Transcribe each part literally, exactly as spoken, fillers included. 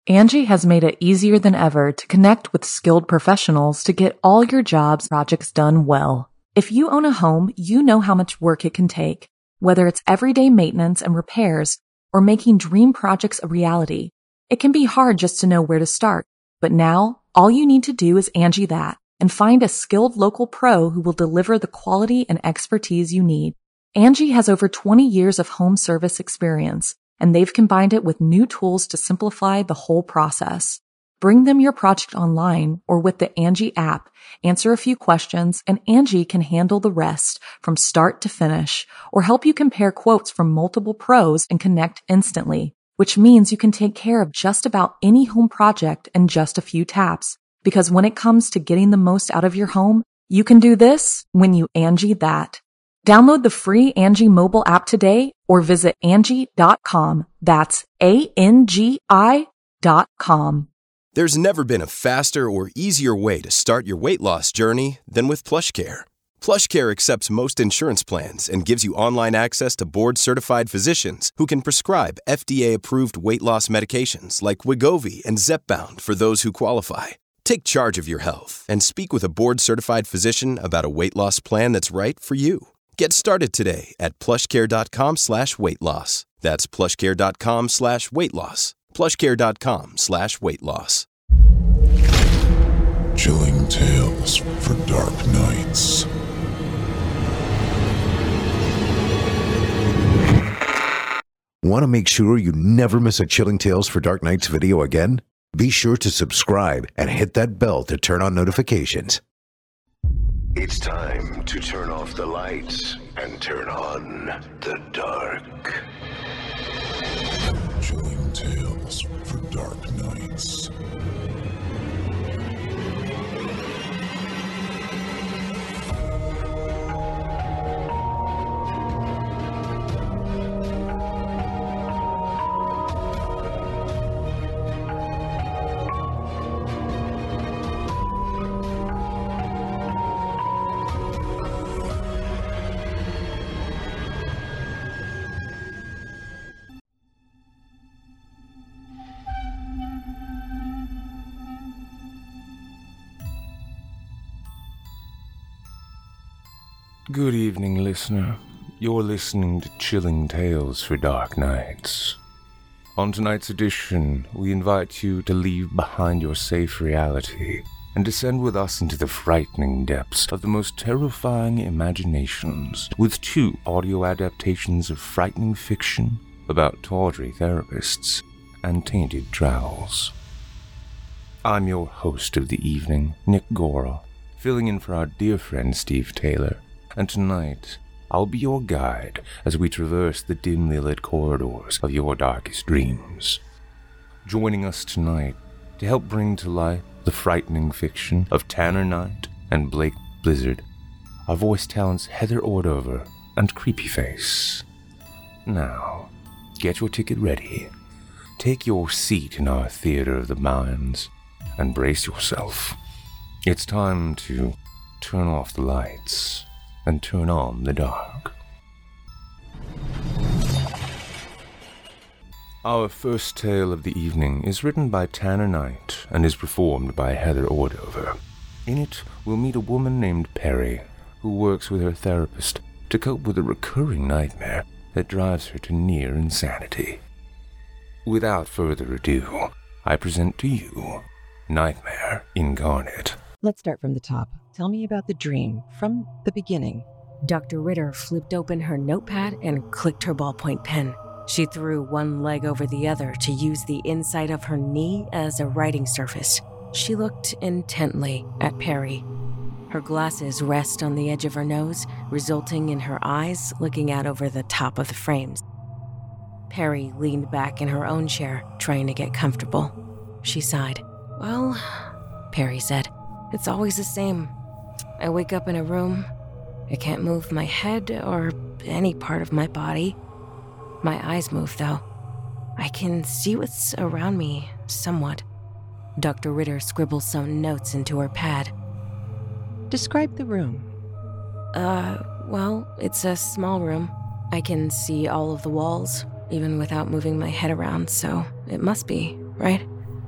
Angie has made it easier than ever to connect with skilled professionals to get all your jobs projects done well. If you own a home, you know how much work it can take, whether it's everyday maintenance and repairs or making dream projects a reality. It can be hard just to know where to start, but now all you need to do is Angie that and find a skilled local pro who will deliver the quality and expertise you need. Angie has over twenty years of home service experience, and they've combined it with new tools to simplify the whole process. Bring them your project online or with the Angie app, answer a few questions, and Angie can handle the rest from start to finish or help you compare quotes from multiple pros and connect instantly, which means you can take care of just about any home project in just a few taps. Because when it comes to getting the most out of your home, you can do this when you Angie that. Download the free Angie mobile app today or visit Angie dot com. That's A N G I dot com. There's never been a faster or easier way to start your weight loss journey than with PlushCare. PlushCare accepts most insurance plans and gives you online access to board-certified physicians who can prescribe F D A-approved weight loss medications like Wegovy and Zepbound for those who qualify. Take charge of your health and speak with a board-certified physician about a weight loss plan that's right for you. Get started today at plushcare.com slash weight loss. That's plushcare.com slash weight loss. plushcare.com slash weight loss. Chilling tales for dark nights. Want to make sure you never miss a Chilling Tales for Dark Nights video again? Be sure to subscribe and hit that bell to turn on notifications. It's time to turn off the lights and turn on the dark. Chilling tales for dark nights. Good evening, listener. You're listening to Chilling Tales for Dark Nights. On tonight's edition, we invite you to leave behind your safe reality and descend with us into the frightening depths of the most terrifying imaginations with two audio adaptations of frightening fiction about tawdry therapists and tainted trowels. I'm your host of the evening, Nick Gora, filling in for our dear friend Steve Taylor. And tonight, I'll be your guide as we traverse the dimly lit corridors of your darkest dreams. Joining us tonight to help bring to life the frightening fiction of Tanner Knight and Blake Blizzard are voice talents Heather Ordover and Creepyface. Now, get your ticket ready, take your seat in our theater of the minds, and brace yourself. It's time to turn off the lights and turn on the dark. Our first tale of the evening is written by Tanner Knight and is performed by Heather Ordover. In it, we'll meet a woman named Perry, who works with her therapist to cope with a recurring nightmare that drives her to near insanity. Without further ado, I present to you Nightmare Incarnate. Let's start from the top. Tell me about the dream, from the beginning. Doctor Ritter flipped open her notepad and clicked her ballpoint pen. She threw one leg over the other to use the inside of her knee as a writing surface. She looked intently at Perry. Her glasses rest on the edge of her nose, resulting in her eyes looking out over the top of the frames. Perry leaned back in her own chair, trying to get comfortable. She sighed. Well, Perry said, it's always the same. I wake up in a room. I can't move my head or any part of my body. My eyes move, though. I can see what's around me, somewhat. Doctor Ritter scribbles some notes into her pad. Describe the room. Uh, well, it's a small room. I can see all of the walls, even without moving my head around, so it must be, right?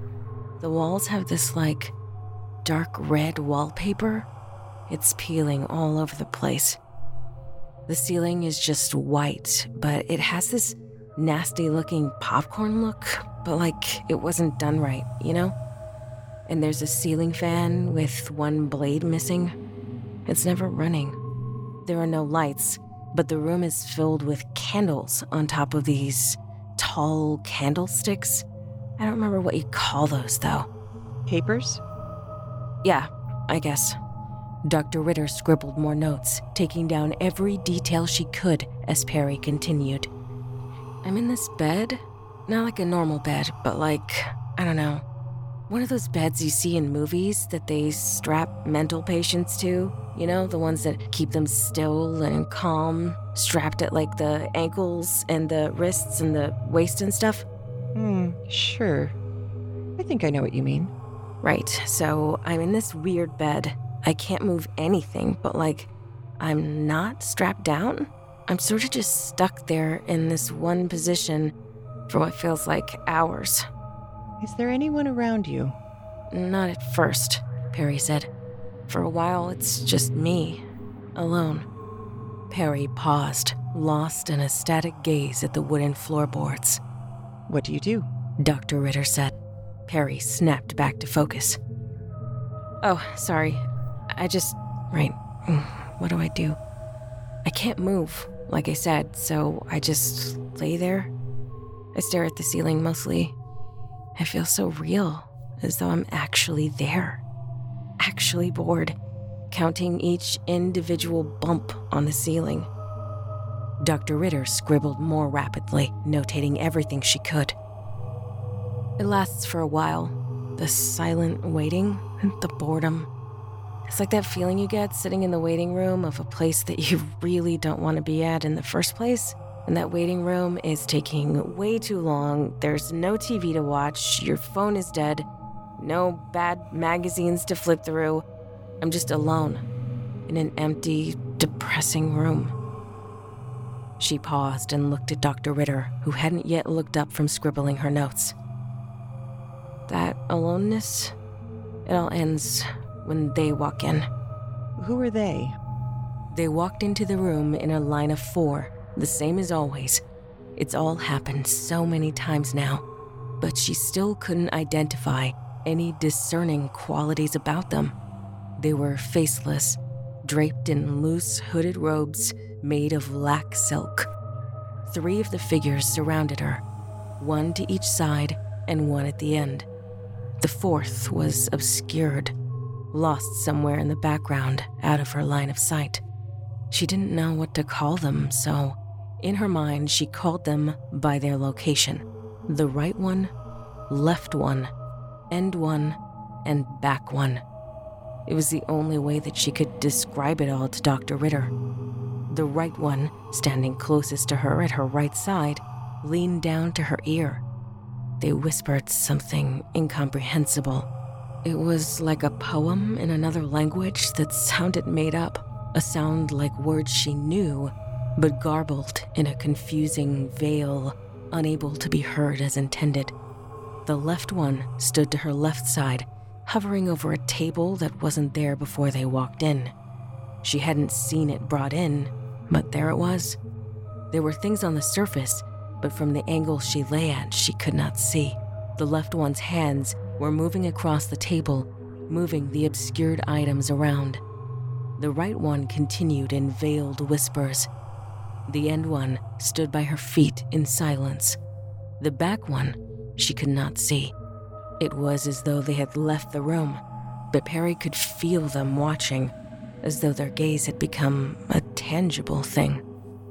The walls have this, like, dark red wallpaper. It's peeling all over the place. The ceiling is just white, but it has this nasty-looking popcorn look, but like it wasn't done right, you know? And there's a ceiling fan with one blade missing. It's never running. There are no lights, but the room is filled with candles on top of these tall candlesticks. I don't remember what you call those, though. Papers? Yeah, I guess. Doctor Ritter scribbled more notes, taking down every detail she could as Perry continued. I'm in this bed, not like a normal bed, but like, I don't know, one of those beds you see in movies that they strap mental patients to, you know, the ones that keep them still and calm, strapped at like the ankles and the wrists and the waist and stuff. Hmm, sure. I think I know what you mean. Right, so I'm in this weird bed. I can't move anything, but like, I'm not strapped down. I'm sort of just stuck there in this one position for what feels like hours. Is there anyone around you? Not at first, Perry said. For a while, it's just me, alone. Perry paused, lost in a static gaze at the wooden floorboards. What do you do? Doctor Ritter said. Perry snapped back to focus. Oh, sorry. I just... Right. What do I do? I can't move, like I said, so I just lay there. I stare at the ceiling mostly. I feel so real, as though I'm actually there. Actually bored, counting each individual bump on the ceiling. Doctor Ritter scribbled more rapidly, notating everything she could. It lasts for a while. The silent waiting, the boredom. It's like that feeling you get sitting in the waiting room of a place that you really don't want to be at in the first place. And that waiting room is taking way too long. There's no T V to watch. Your phone is dead. No bad magazines to flip through. I'm just alone in an empty, depressing room. She paused and looked at Doctor Ritter, who hadn't yet looked up from scribbling her notes. That aloneness, it all ends when they walk in. Who are they? They walked into the room in a line of four, the same as always. It's all happened so many times now, but she still couldn't identify any discerning qualities about them. They were faceless, draped in loose hooded robes made of lac silk. Three of the figures surrounded her, one to each side and one at the end. The fourth was obscured, lost somewhere in the background, out of her line of sight. She didn't know what to call them, so in her mind she called them by their location. The right one, left one, end one, and back one. It was the only way that she could describe it all to Doctor Ritter. The right one, standing closest to her at her right side, leaned down to her ear. They whispered something incomprehensible. It was like a poem in another language that sounded made up, a sound like words she knew, but garbled in a confusing veil, unable to be heard as intended. The left one stood to her left side, hovering over a table that wasn't there before they walked in. She hadn't seen it brought in, but there it was. There were things on the surface, but from the angle she lay at, she could not see. The left one's hands were moving across the table, moving the obscured items around. The right one continued in veiled whispers. The end one stood by her feet in silence. The back one, she could not see. It was as though they had left the room, but Perry could feel them watching, as though their gaze had become a tangible thing.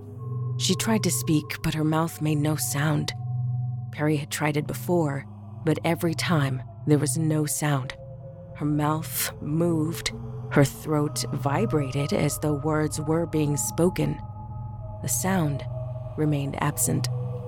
She tried to speak, but her mouth made no sound. Perry had tried it before, but every time there was no sound. Her mouth moved, her throat vibrated as though words were being spoken. The sound remained absent.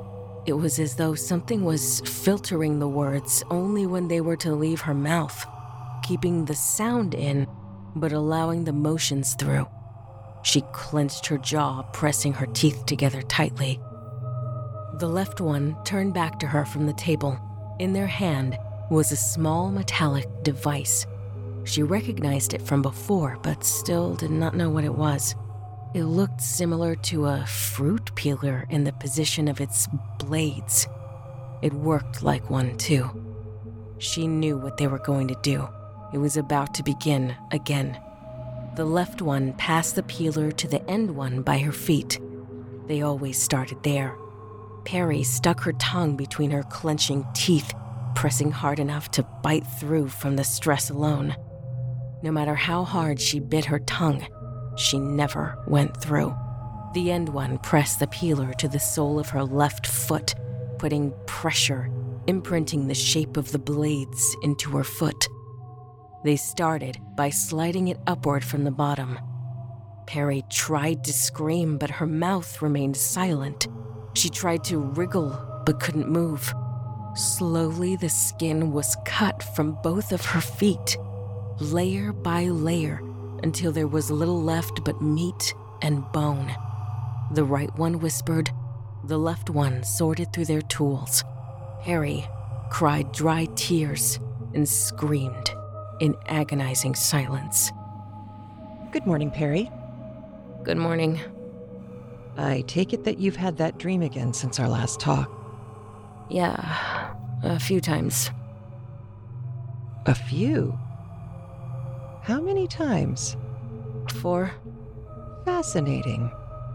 It was as though something was filtering the words only when they were to leave her mouth, keeping the sound in, but allowing the motions through. She clenched her jaw, pressing her teeth together tightly. The left one turned back to her from the table. In their hand, was a small metallic device. She recognized it from before, but still did not know what it was. It looked similar to a fruit peeler in the position of its blades. It worked like one, too. She knew what they were going to do. It was about to begin again. The left one passed the peeler to the end one by her feet. They always started there. Perry stuck her tongue between her clenching teeth, pressing hard enough to bite through from the stress alone. No matter how hard she bit her tongue, she never went through. The end one pressed the peeler to the sole of her left foot, putting pressure, imprinting the shape of the blades into her foot. They started by sliding it upward from the bottom. Perry tried to scream, but her mouth remained silent. She tried to wriggle, but couldn't move. Slowly, the skin was cut from both of her feet, layer by layer, until there was little left but meat and bone. The right one whispered, the left one sorted through their tools. Perry cried dry tears and screamed in agonizing silence. Good morning, Perry. Good morning. I take it that you've had that dream again since our last talk. Yeah, a few times. A few? How many times? Four. Fascinating.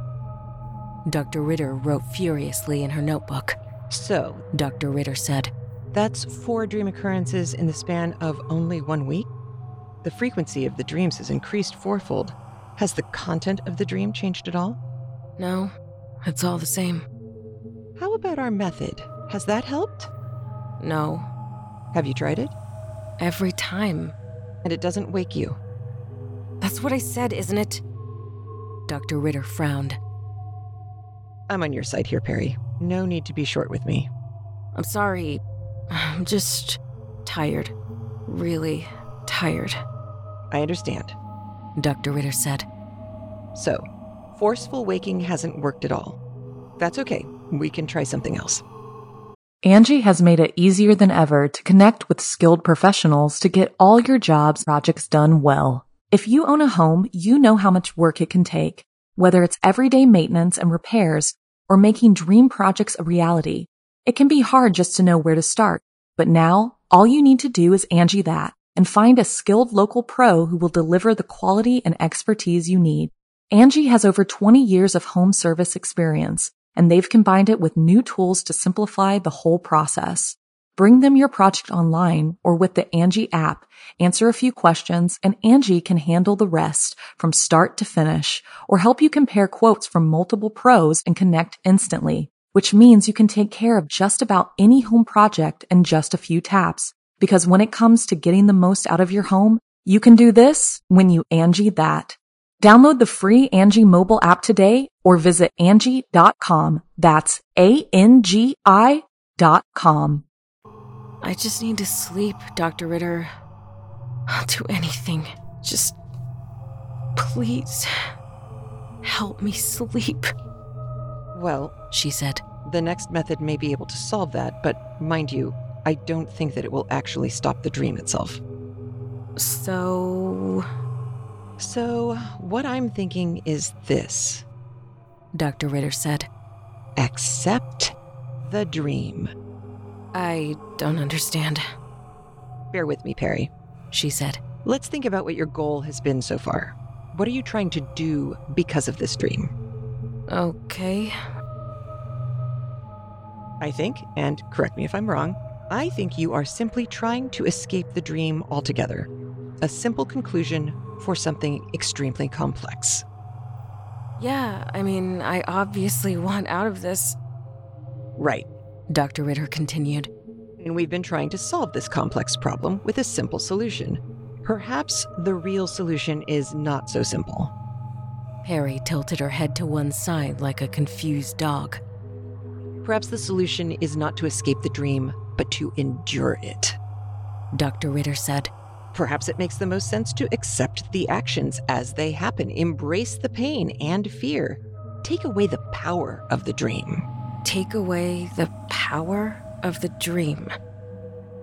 Doctor Ritter wrote furiously in her notebook. So, Doctor Ritter said, that's four dream occurrences in the span of only one week? The frequency of the dreams has increased fourfold. Has the content of the dream changed at all? No, it's all the same. How about our method? Has that helped? No. Have you tried it? Every time. And it doesn't wake you? That's what I said, isn't it? Doctor Ritter frowned. I'm on your side here, Perry. No need to be short with me. I'm sorry. I'm just tired. Really tired. I understand. Doctor Ritter said. So, forceful waking hasn't worked at all. That's okay. We can try something else. Angie has made it easier than ever to connect with skilled professionals to get all your jobs projects done well. If you own a home, you know how much work it can take, whether it's everyday maintenance and repairs or making dream projects a reality. It can be hard just to know where to start, but now all you need to do is Angie that and find a skilled local pro who will deliver the quality and expertise you need. Angie has over twenty years of home service experience, and they've combined it with new tools to simplify the whole process. Bring them your project online or with the Angie app, answer a few questions, and Angie can handle the rest from start to finish, or help you compare quotes from multiple pros and connect instantly, which means you can take care of just about any home project in just a few taps. Because when it comes to getting the most out of your home, you can do this when you Angie that. Download the free Angie mobile app today or visit Angie dot com. That's A N G I dot com. I just need to sleep, Doctor Ritter. I'll do anything. Just please help me sleep. Well, she said, the next method may be able to solve that, but mind you, I don't think that it will actually stop the dream itself. So... So, what I'm thinking is this. Doctor Ritter said. Accept the dream. I don't understand. Bear with me, Perry, she said. Let's think about what your goal has been so far. What are you trying to do because of this dream? Okay. I think, and correct me if I'm wrong, I think you are simply trying to escape the dream altogether. A simple conclusion for something extremely complex. Yeah, I mean, I obviously want out of this. Right. Doctor Ritter continued. And we've been trying to solve this complex problem with a simple solution. Perhaps the real solution is not so simple. Perry tilted her head to one side like a confused dog. Perhaps the solution is not to escape the dream, but to endure it. Doctor Ritter said. Perhaps it makes the most sense to accept the actions as they happen, embrace the pain and fear, take away the power of the dream. Take away the power of the dream.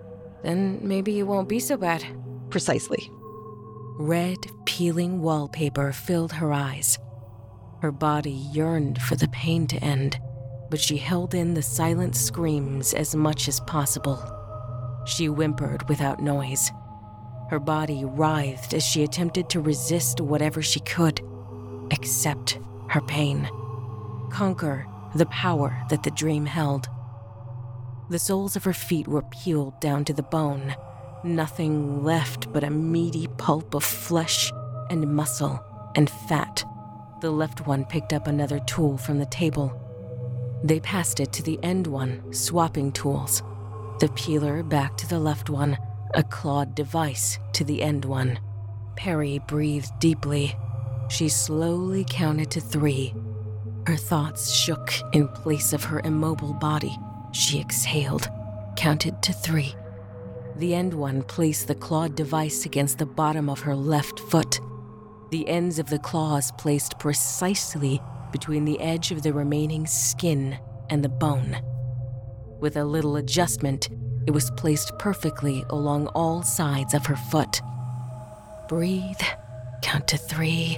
Then maybe it won't be so bad. Precisely. Red, peeling wallpaper filled her eyes. Her body yearned for the pain to end, but she held in the silent screams as much as possible. She whimpered without noise. Her body writhed as she attempted to resist whatever she could, accept her pain, conquer the power that the dream held. The soles of her feet were peeled down to the bone, nothing left but a meaty pulp of flesh and muscle and fat. The left one picked up another tool from the table. They passed it to the end one, swapping tools. The peeler back to the left one, a clawed device to the end one. Perry breathed deeply. She slowly counted to three. Her thoughts shook in place of her immobile body. She exhaled, counted to three. The end one placed the clawed device against the bottom of her left foot. The ends of the claws placed precisely between the edge of the remaining skin and the bone. With a little adjustment, it was placed perfectly along all sides of her foot. Breathe, count to three.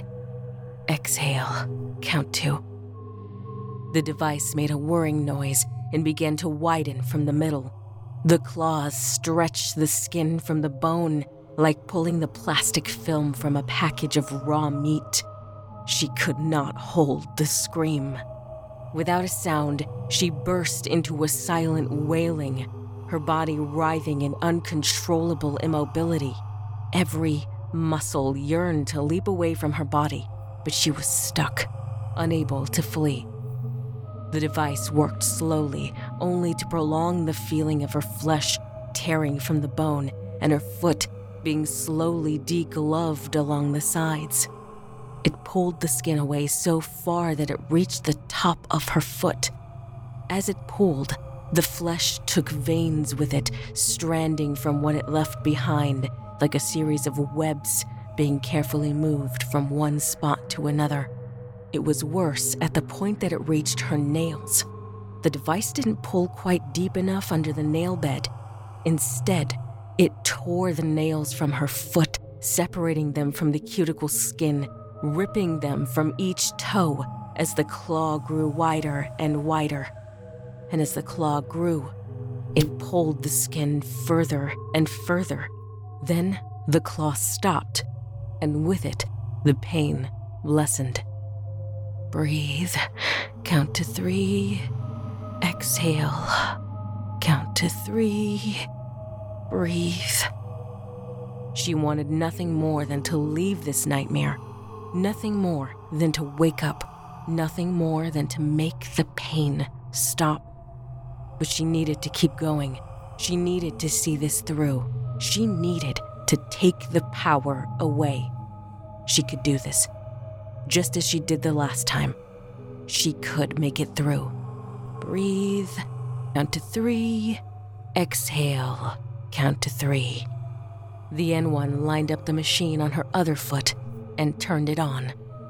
Exhale, count two. The device made a whirring noise and began to widen from the middle. The claws stretched the skin from the bone like pulling the plastic film from a package of raw meat. She could not hold the scream. Without a sound, she burst into a silent wailing, her body writhing in uncontrollable immobility. Every muscle yearned to leap away from her body, but she was stuck, unable to flee. The device worked slowly, only to prolong the feeling of her flesh tearing from the bone and her foot being slowly degloved along the sides. It pulled the skin away so far that it reached the top of her foot. As it pulled, the flesh took veins with it, stranding from what it left behind, like a series of webs being carefully moved from one spot to another. It was worse at the point that it reached her nails. The device didn't pull quite deep enough under the nail bed. Instead, it tore the nails from her foot, separating them from the cuticle skin, ripping them from each toe as the claw grew wider and wider. And as the claw grew, it pulled the skin further and further. Then the claw stopped, and with it, the pain lessened. Breathe, count to three, exhale, count to three, breathe. She wanted nothing more than to leave this nightmare, nothing more than to wake up, nothing more than to make the pain stop. But she needed to keep going. She needed to see this through. She needed to take the power away. She could do this. Just as she did the last time. She could make it through. Breathe, count to three, exhale, count to three. The N one lined up the machine on her other foot and turned it on.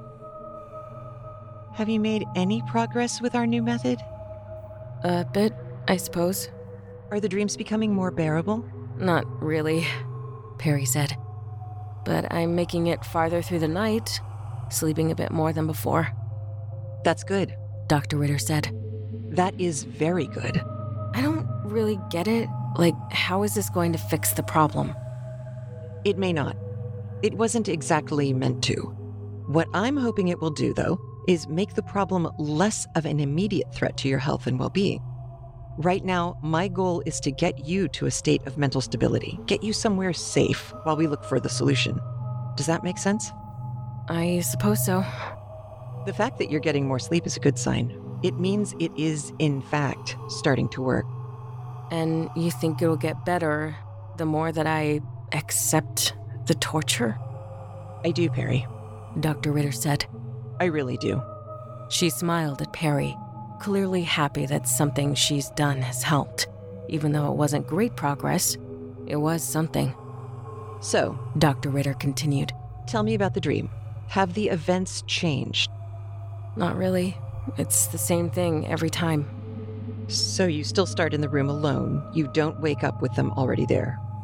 Have you made any progress with our new method? A bit, I suppose. Are the dreams becoming more bearable? Not really, Perry said. But I'm making it farther through the night, sleeping a bit more than before. That's good, Doctor Ritter said. That is very good. I don't really get it. Like, how is this going to fix the problem? It may not. It wasn't exactly meant to. What I'm hoping it will do, though, is make the problem less of an immediate threat to your health and well-being. Right now, my goal is to get you to a state of mental stability, get you somewhere safe while we look for the solution. Does that make sense? I suppose so. The fact that you're getting more sleep is a good sign. It means it is, in fact, starting to work. And you think it'll get better the more that I accept the torture? I do, Perry, Doctor Ritter said. I really do. She smiled at Perry, clearly happy that something she's done has helped. Even though it wasn't great progress, it was something. So, Doctor Ritter continued, tell me about the dream. Have the events changed? Not really. It's the same thing every time. So you still start in the room alone. You don't wake up with them already there.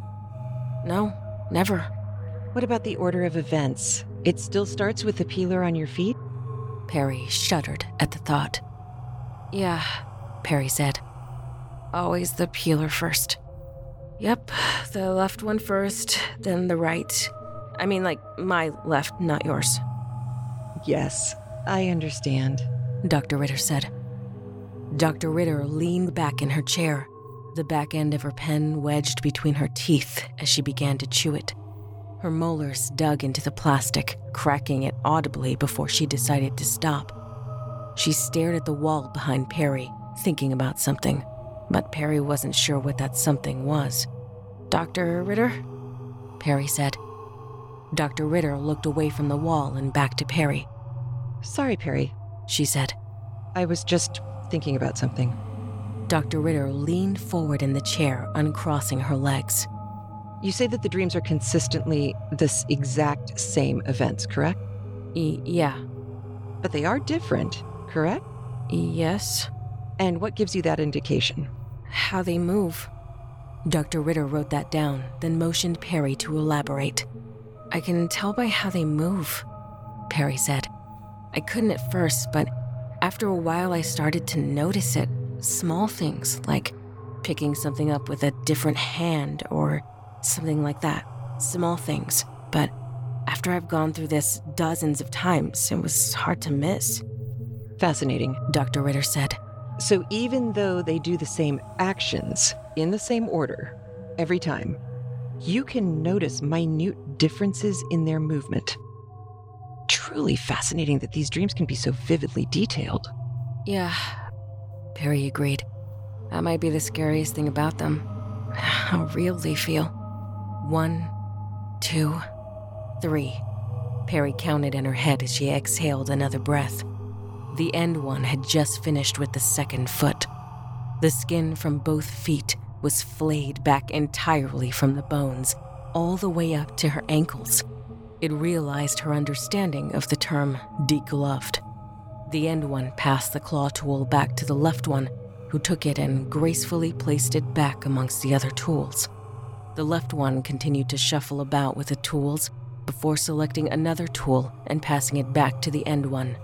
No, never. What about the order of events? It still starts with the peeler on your feet? Perry shuddered at the thought. Yeah, Perry said. Always the peeler first. Yep, the left one first, then the right. I mean, like, my left, not yours. Yes, I understand, Doctor Ritter said. Doctor Ritter leaned back in her chair, the back end of her pen wedged between her teeth as she began to chew it. Her molars dug into the plastic, cracking it audibly before she decided to stop. She stared at the wall behind Perry, thinking about something, but Perry wasn't sure what that something was. Doctor Ritter? Perry said. Doctor Ritter looked away from the wall and back to Perry. Sorry, Perry, she said. I was just thinking about something. Doctor Ritter leaned forward in the chair, uncrossing her legs. You say that the dreams are consistently this exact same events, correct? E- yeah. But they are different, correct? Yes. And what gives you that indication? How they move. Doctor Ritter wrote that down, then motioned Perry to elaborate. I can tell by how they move, Perry said. I couldn't at first, but after a while I started to notice it. Small things, like picking something up with a different hand or something like that. Small things. But after I've gone through this dozens of times, it was hard to miss. Fascinating, Doctor Ritter said. So even though they do the same actions in the same order every time, you can notice minute differences in their movement. Truly fascinating that these dreams can be so vividly detailed. Yeah, Perry agreed. That might be the scariest thing about them. How real they feel. One, two, three. Perry counted in her head as she exhaled another breath. The end one had just finished with the second foot. The skin from both feet was flayed back entirely from the bones, all the way up to her ankles. It realized her understanding of the term degloved. The end one passed the claw tool back to the left one, who took it and gracefully placed it back amongst the other tools. The left one continued to shuffle about with the tools before selecting another tool and passing it back to the end one.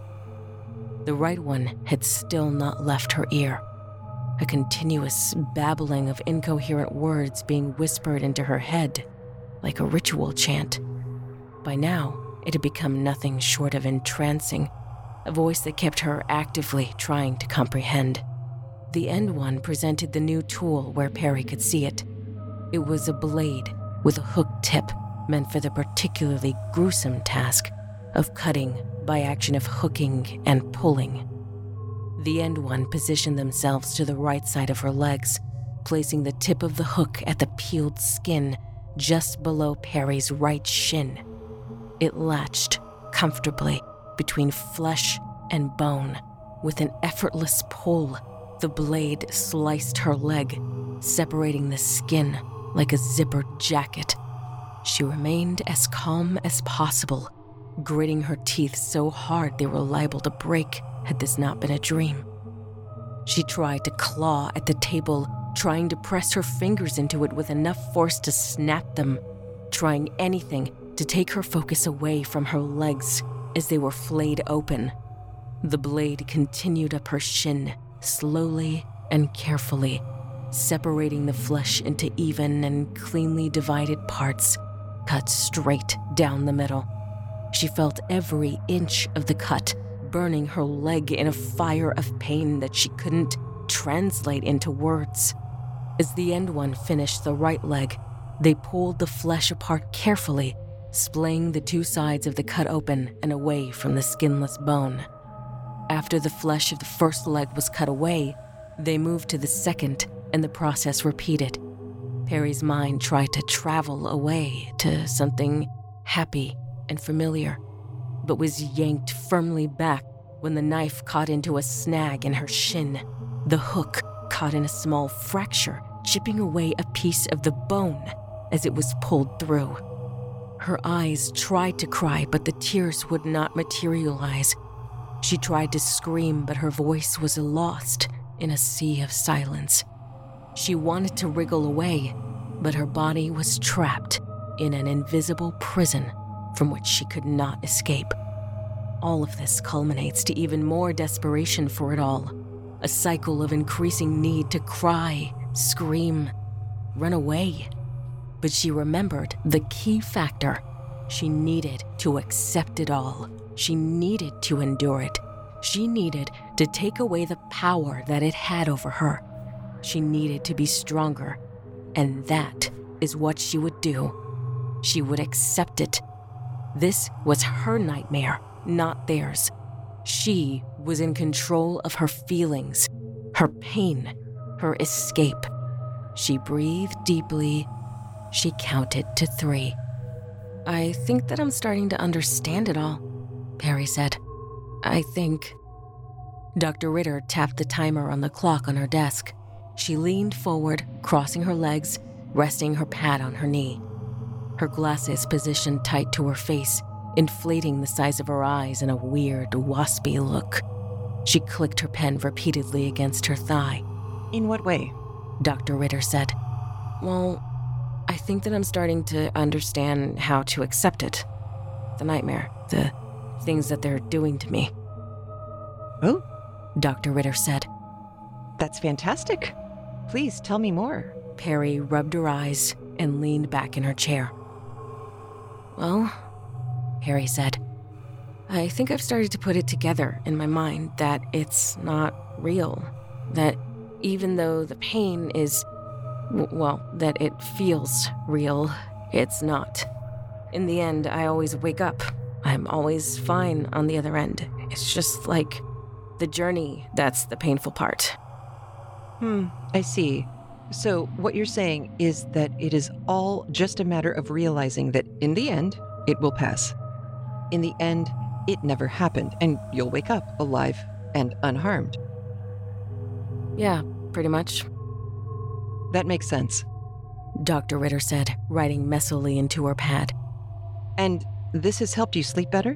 The right one had still not left her ear. A continuous babbling of incoherent words being whispered into her head, like a ritual chant. By now, it had become nothing short of entrancing, a voice that kept her actively trying to comprehend. The end one presented the new tool where Perry could see it. It was a blade with a hooked tip meant for the particularly gruesome task of cutting by action of hooking and pulling. The end one positioned themselves to the right side of her legs, placing the tip of the hook at the peeled skin just below Perry's right shin. It latched comfortably between flesh and bone. With an effortless pull, the blade sliced her leg, separating the skin like a zippered jacket. She remained as calm as possible, gritting her teeth so hard they were liable to break had this not been a dream. She tried to claw at the table, trying to press her fingers into it with enough force to snap them, trying anything to take her focus away from her legs as they were flayed open. The blade continued up her shin, slowly and carefully, separating the flesh into even and cleanly divided parts, cut straight down the middle. She felt every inch of the cut, burning her leg in a fire of pain that she couldn't translate into words. As the end one finished the right leg, they pulled the flesh apart carefully, splaying the two sides of the cut open and away from the skinless bone. After the flesh of the first leg was cut away, they moved to the second, and the process repeated. Perry's mind tried to travel away to something happy and familiar, but was yanked firmly back when the knife caught into a snag in her shin. The hook caught in a small fracture, chipping away a piece of the bone as it was pulled through. Her eyes tried to cry, but the tears would not materialize. She tried to scream, but her voice was lost in a sea of silence. She wanted to wriggle away, but her body was trapped in an invisible prison from which she could not escape. All of this culminates to even more desperation for it all, a cycle of increasing need to cry, scream, run away. But she remembered the key factor. She needed to accept it all. She needed to endure it. She needed to take away the power that it had over her. She needed to be stronger, and that is what she would do. She would accept it. This was her nightmare, not theirs. She was in control of her feelings, her pain, her escape. She breathed deeply. She counted to three. "I think that I'm starting to understand it all," Perry said. "I think..." Doctor Ritter tapped the timer on the clock on her desk. She leaned forward, crossing her legs, resting her pad on her knee. Her glasses positioned tight to her face, inflating the size of her eyes in a weird, waspy look. She clicked her pen repeatedly against her thigh. "In what way?" Doctor Ritter said. "Well, I think that I'm starting to understand how to accept it. The nightmare, the things that they're doing to me." "Oh?" Doctor Ritter said. "That's fantastic. Please tell me more." Perry rubbed her eyes and leaned back in her chair. "Well," Perry said, "I think I've started to put it together in my mind that it's not real. That even though the pain is, well, that it feels real, it's not. In the end, I always wake up. I'm always fine on the other end. It's just like the journey that's the painful part." Hmm, I see. So what you're saying is that it is all just a matter of realizing that in the end, it will pass. In the end, it never happened, and you'll wake up alive and unharmed. "Yeah, pretty much." "That makes sense," Doctor Ritter said, writing messily into her pad. "And this has helped you sleep better?"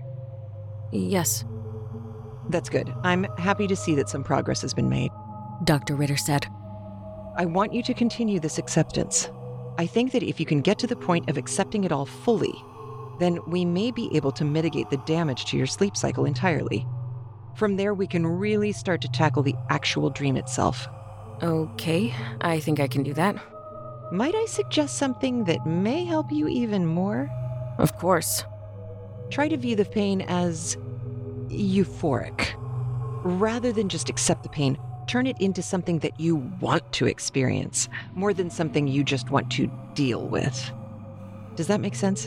"Yes." "That's good. I'm happy to see that some progress has been made," Doctor Ritter said. "I want you to continue this acceptance. I think that if you can get to the point of accepting it all fully, then we may be able to mitigate the damage to your sleep cycle entirely. From there, we can really start to tackle the actual dream itself." "Okay, I think I can do that." "Might I suggest something that may help you even more?" "Of course." "Try to view the pain as euphoric. Rather than just accept the pain, turn it into something that you want to experience, more than something you just want to deal with. Does that make sense?"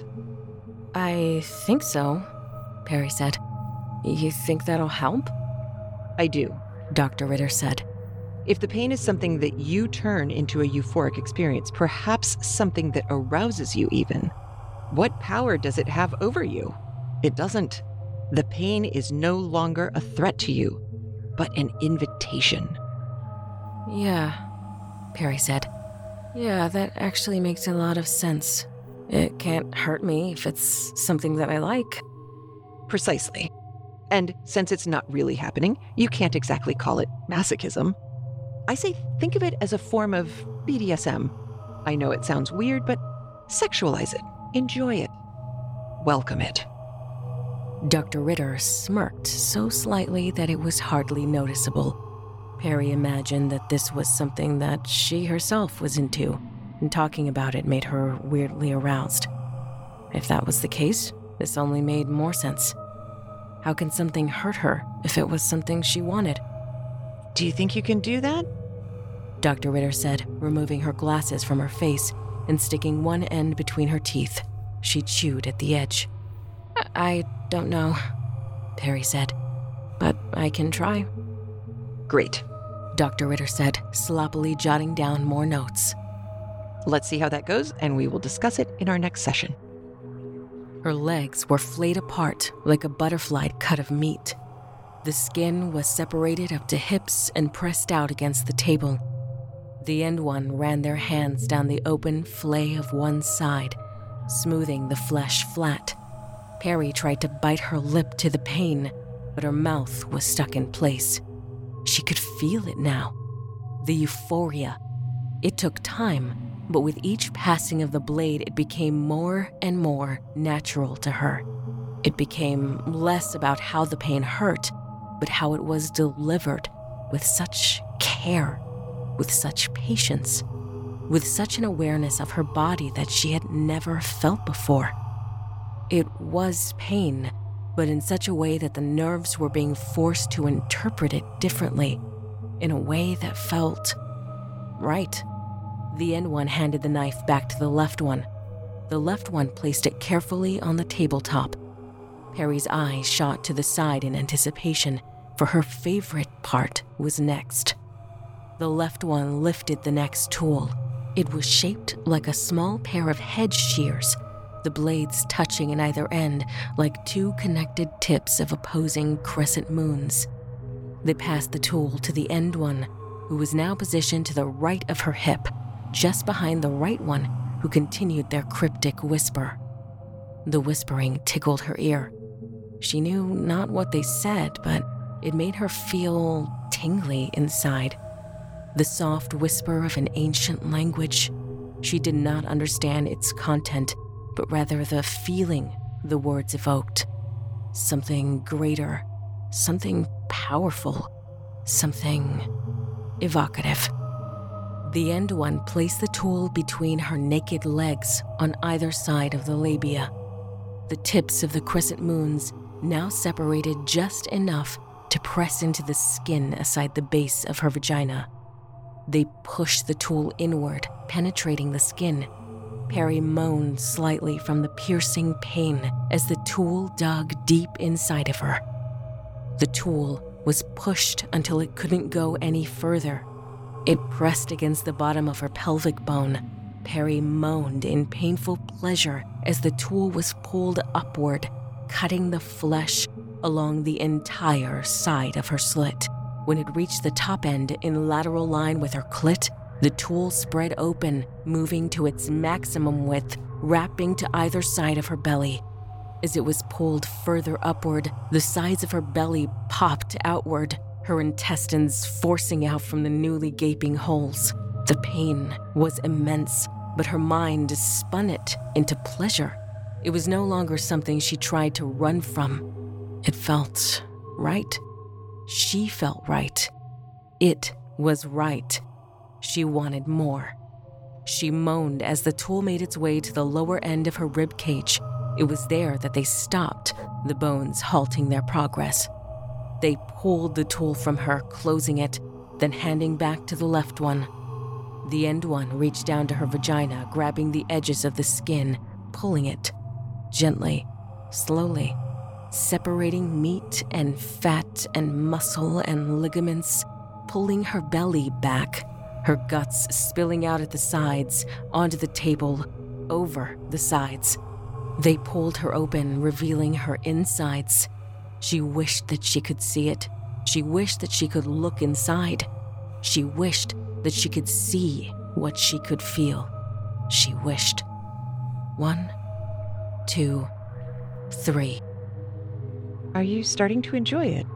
"I think so," Perry said. "You think that'll help?" "I do," Doctor Ritter said. "If the pain is something that you turn into a euphoric experience, perhaps something that arouses you even, what power does it have over you? It doesn't. The pain is no longer a threat to you, but an invitation." "Yeah," Perry said. "Yeah, that actually makes a lot of sense. It can't hurt me if it's something that I like." "Precisely. And since it's not really happening, you can't exactly call it masochism. I say think of it as a form of B D S M. I know it sounds weird, but sexualize it. Enjoy it. Welcome it." Doctor Ritter smirked so slightly that it was hardly noticeable. Perry imagined that this was something that she herself was into, and talking about it made her weirdly aroused. If that was the case, this only made more sense. How can something hurt her if it was something she wanted? "Do you think you can do that?" Doctor Ritter said, removing her glasses from her face and sticking one end between her teeth. She chewed at the edge. "I don't know," Perry said, "but I can try." "Great," Doctor Ritter said, sloppily jotting down more notes. "Let's see how that goes, and we will discuss it in our next session." Her legs were flayed apart like a butterfly cut of meat. The skin was separated up to hips and pressed out against the table. The end one ran their hands down the open flay of one side, smoothing the flesh flat. Perry tried to bite her lip to the pain, but her mouth was stuck in place. She could feel it now. The euphoria. It took time, but with each passing of the blade, it became more and more natural to her. It became less about how the pain hurt, but how it was delivered with such care, with such patience, with such an awareness of her body that she had never felt before. It was pain, but in such a way that the nerves were being forced to interpret it differently, in a way that felt right. The end one handed the knife back to the left one. The left one placed it carefully on the tabletop. Perry's eyes shot to the side in anticipation, for her favorite part was next. The left one lifted the next tool. It was shaped like a small pair of hedge shears, the blades touching in either end like two connected tips of opposing crescent moons. They passed the tool to the end one, who was now positioned to the right of her hip, just behind the right one, who continued their cryptic whisper. The whispering tickled her ear. She knew not what they said, but it made her feel tingly inside. The soft whisper of an ancient language. She did not understand its content, but rather the feeling the words evoked. Something greater, something powerful, something evocative. The end one placed the tool between her naked legs on either side of the labia. The tips of the crescent moons now separated just enough to press into the skin aside the base of her vagina. They pushed the tool inward, penetrating the skin. Perry moaned slightly from the piercing pain as the tool dug deep inside of her. The tool was pushed until it couldn't go any further. It pressed against the bottom of her pelvic bone. Perry moaned in painful pleasure as the tool was pulled upward, cutting the flesh along the entire side of her slit. When it reached the top end in lateral line with her clit, the tool spread open, moving to its maximum width, wrapping to either side of her belly. As it was pulled further upward, the sides of her belly popped outward, her intestines forcing out from the newly gaping holes. The pain was immense, but her mind spun it into pleasure. It was no longer something she tried to run from. It felt right. She felt right. It was right. She wanted more. She moaned as the tool made its way to the lower end of her rib cage. It was there that they stopped, the bones halting their progress. They pulled the tool from her, closing it, then handing back to the left one. The end one reached down to her vagina, grabbing the edges of the skin, pulling it, gently, slowly, separating meat and fat and muscle and ligaments, pulling her belly back, her guts spilling out at the sides, onto the table, over the sides. They pulled her open, revealing her insides. She wished that she could see it. She wished that she could look inside. She wished that she could see what she could feel. She wished. One, two, three. Are you starting to enjoy it?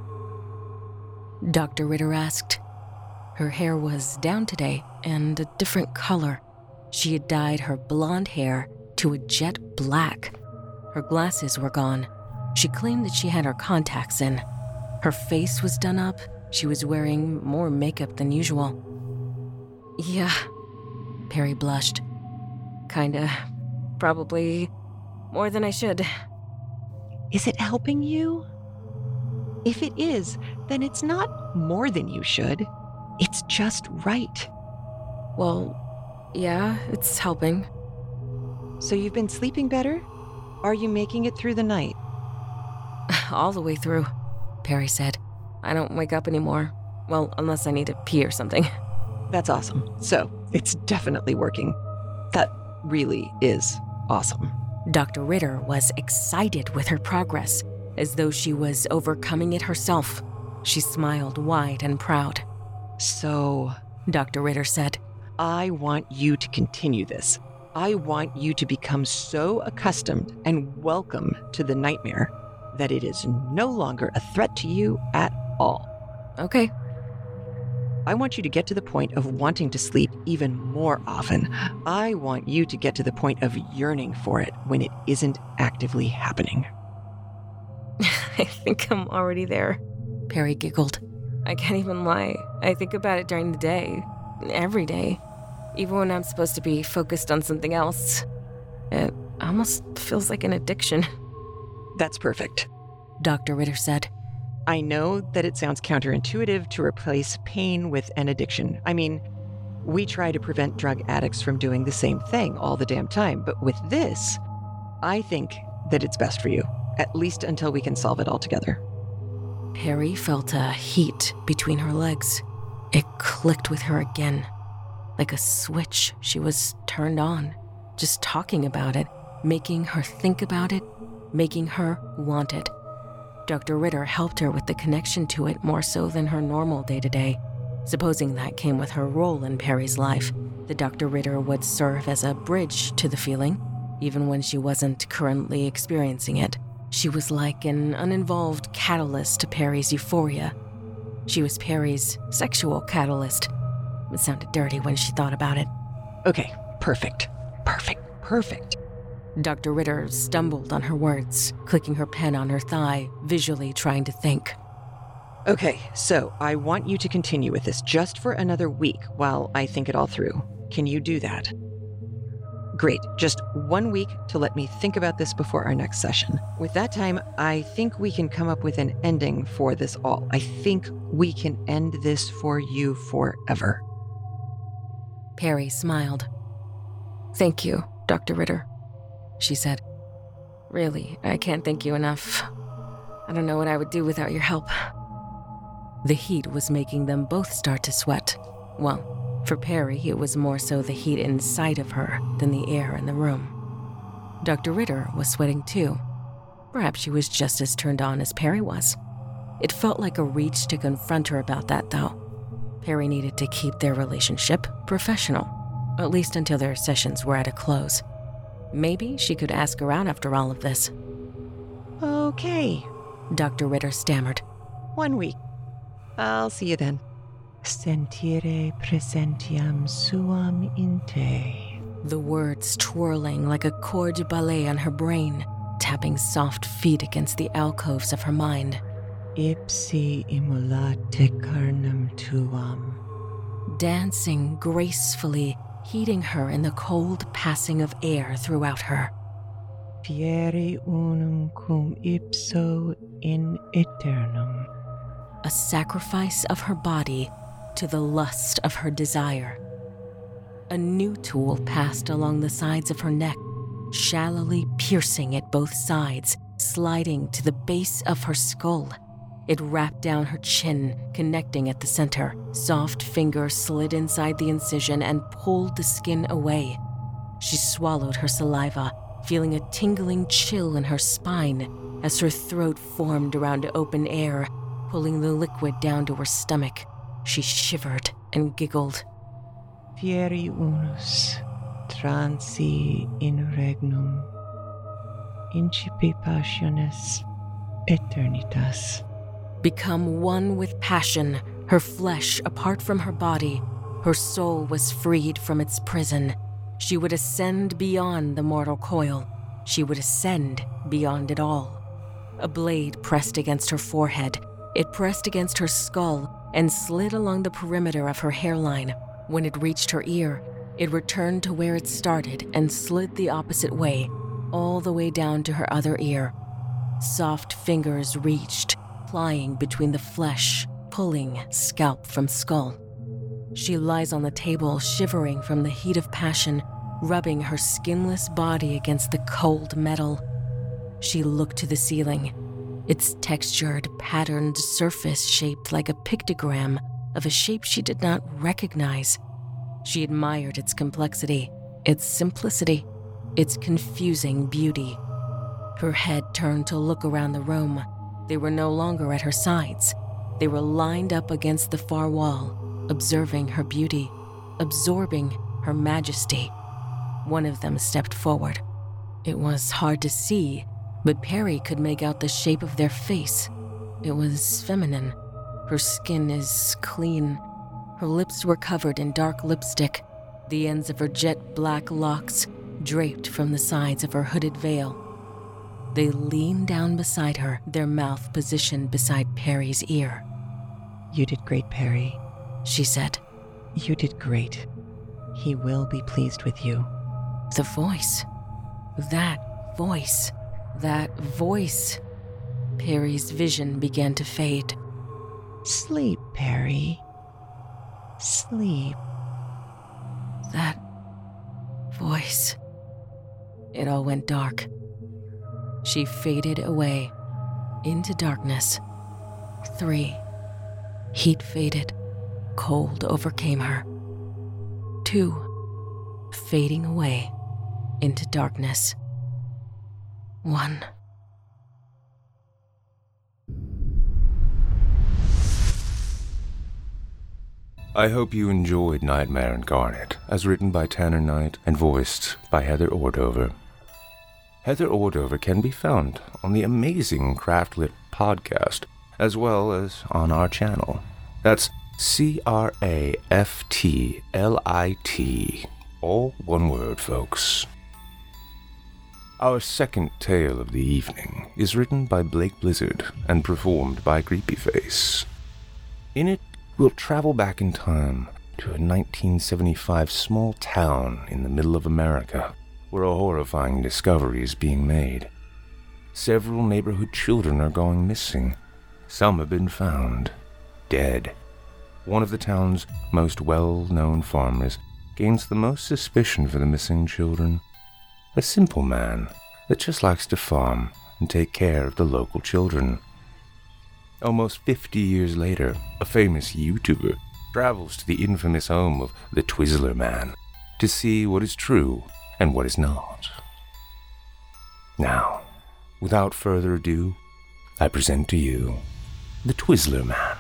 Doctor Ritter asked. Her hair was down today and a different color. She had dyed her blonde hair to a jet black. Her glasses were gone. She claimed that she had her contacts in. Her face was done up. She was wearing more makeup than usual. Yeah, Perry blushed. Kinda. Probably more than I should. Is it helping you? If it is, then it's not more than you should. It's just right. Well, yeah, it's helping. So you've been sleeping better? Are you making it through the night? All the way through, Perry said. I don't wake up anymore. Well, unless I need to pee or something. That's awesome. So, it's definitely working. That really is awesome. Doctor Ritter was excited with her progress, as though she was overcoming it herself. She smiled wide and proud. So, Doctor Ritter said, I want you to continue this. I want you to become so accustomed and welcome to the nightmare that it is no longer a threat to you at all. Okay. I want you to get to the point of wanting to sleep even more often. I want you to get to the point of yearning for it when it isn't actively happening. I think I'm already there, Perry giggled. I can't even lie. I think about it during the day, every day, even when I'm supposed to be focused on something else. It almost feels like an addiction. That's perfect, Doctor Ritter said. I know that it sounds counterintuitive to replace pain with an addiction. I mean, we try to prevent drug addicts from doing the same thing all the damn time, but with this, I think that it's best for you, at least until we can solve it all together. Perry felt a heat between her legs. It clicked with her again. Like a switch, she was turned on. Just talking about it, making her think about it, making her want it. Doctor Ritter helped her with the connection to it more so than her normal day-to-day. Supposing that came with her role in Perry's life, the Doctor Ritter would serve as a bridge to the feeling, even when she wasn't currently experiencing it. She was like an uninvolved catalyst to Perry's euphoria. She was Perry's sexual catalyst. It sounded dirty when she thought about it. Okay, perfect. Perfect. Perfect. Doctor Ritter stumbled on her words, clicking her pen on her thigh, visually trying to think. Okay, so I want you to continue with this just for another week while I think it all through. Can you do that? Great. Just one week to let me think about this before our next session. With that time, I think we can come up with an ending for this all. I think we can end this for you forever. Perry smiled. Thank you, Doctor Ritter, she said. Really, I can't thank you enough. I don't know what I would do without your help. The heat was making them both start to sweat. Well, for Perry, it was more so the heat inside of her than the air in the room. Doctor Ritter was sweating too. Perhaps she was just as turned on as Perry was. It felt like a reach to confront her about that, though. Perry needed to keep their relationship professional, at least until their sessions were at a close. Maybe she could ask around after all of this. Okay, Doctor Ritter stammered. One week. I'll see you then. Sentire presentiam suam in te. The words twirling like a chord de ballet on her brain, tapping soft feet against the alcoves of her mind. Ipsi immolate carnum tuam. Dancing gracefully, heating her in the cold passing of air throughout her. Fieri unum cum ipso in aeternum. A sacrifice of her body to the lust of her desire. A new tool passed along the sides of her neck, shallowly piercing at both sides, sliding to the base of her skull. It wrapped down her chin, connecting at the center. Soft fingers slid inside the incision and pulled the skin away. She swallowed her saliva, feeling a tingling chill in her spine as her throat formed around open air, pulling the liquid down to her stomach. She shivered and giggled. Fieri unus, transi in regnum, incipi passiones eternitas. Become one with passion, her flesh apart from her body. Her soul was freed from its prison. She would ascend beyond the mortal coil. She would ascend beyond it all. A blade pressed against her forehead. It pressed against her skull and slid along the perimeter of her hairline. When it reached her ear, it returned to where it started and slid the opposite way, all the way down to her other ear. Soft fingers reached, plying between the flesh, pulling scalp from skull. She lies on the table, shivering from the heat of passion, rubbing her skinless body against the cold metal. She looked to the ceiling. Its textured, patterned surface shaped like a pictogram of a shape she did not recognize. She admired its complexity, its simplicity, its confusing beauty. Her head turned to look around the room. They were no longer at her sides. They were lined up against the far wall, observing her beauty, absorbing her majesty. One of them stepped forward. It was hard to see, but Perry could make out the shape of their face. It was feminine. Her skin is clean, Her lips were covered in dark lipstick, the ends of her jet black locks draped from the sides of her hooded veil. They leaned down beside her, their mouth positioned beside Perry's ear. "You did great, Perry," she said. "You did great. He will be pleased with you." The voice. That voice. That voice. Perry's vision began to fade. "Sleep, Perry. Sleep." That voice. It all went dark. She faded away into darkness. Three. Heat faded. Cold overcame her. Two. Fading away into darkness. One. I hope you enjoyed Nightmare Incarnate, as written by Tanner Knight and voiced by Heather Ordover. Heather Ordover can be found on the amazing Craftlit podcast, as well as on our channel. That's C R A F T L I T, all one word, folks. Our second tale of the evening is written by Blake Blizzard and performed by Creepyface. In it, we'll travel back in time to a nineteen seventy-five small town in the middle of America, where a horrifying discovery is being made. Several neighborhood children are going missing. Some have been found dead. One of the town's most well-known farmers gains the most suspicion for the missing children. A simple man that just likes to farm and take care of the local children. Almost fifty years later, a famous YouTuber travels to the infamous home of the Twizzler Man to see what is true and what is not. Now, without further ado, I present to you the Twizzler Man.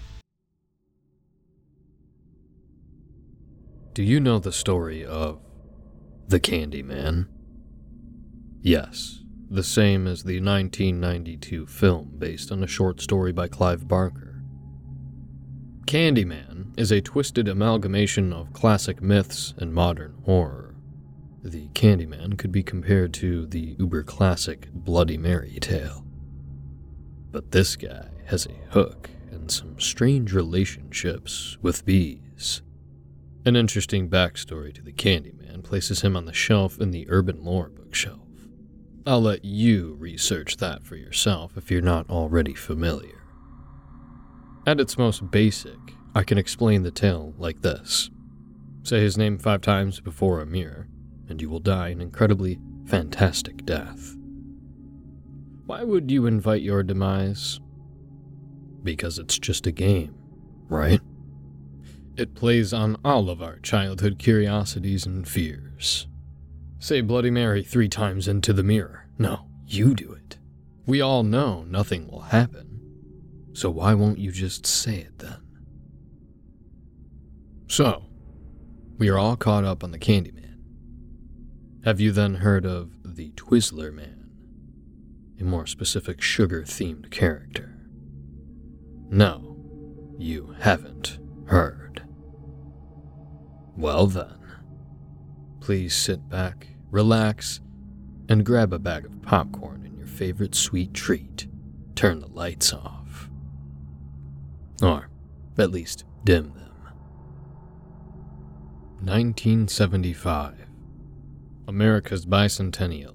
Do you know the story of the Candyman? Yes, the same as the nineteen ninety-two film based on a short story by Clive Barker. Candyman is a twisted amalgamation of classic myths and modern horror. The Candyman could be compared to the uber-classic Bloody Mary tale. But this guy has a hook and some strange relationships with bees. An interesting backstory to the Candyman places him on the shelf in the Urban Lore bookshelf. I'll let you research that for yourself if you're not already familiar. At its most basic, I can explain the tale like this. Say his name five times before a mirror, and you will die an incredibly fantastic death. Why would you invite your demise? Because it's just a game, right? It plays on all of our childhood curiosities and fears. Say Bloody Mary three times into the mirror. No, you do it. We all know nothing will happen. So why won't you just say it then? So, we are all caught up on the Candyman. Have you then heard of the Twizzler Man? A more specific sugar-themed character. No, you haven't heard. Well then, please sit back, relax, and grab a bag of popcorn and your favorite sweet treat. Turn the lights off. Or, at least, dim them. nineteen seventy-five. America's bicentennial.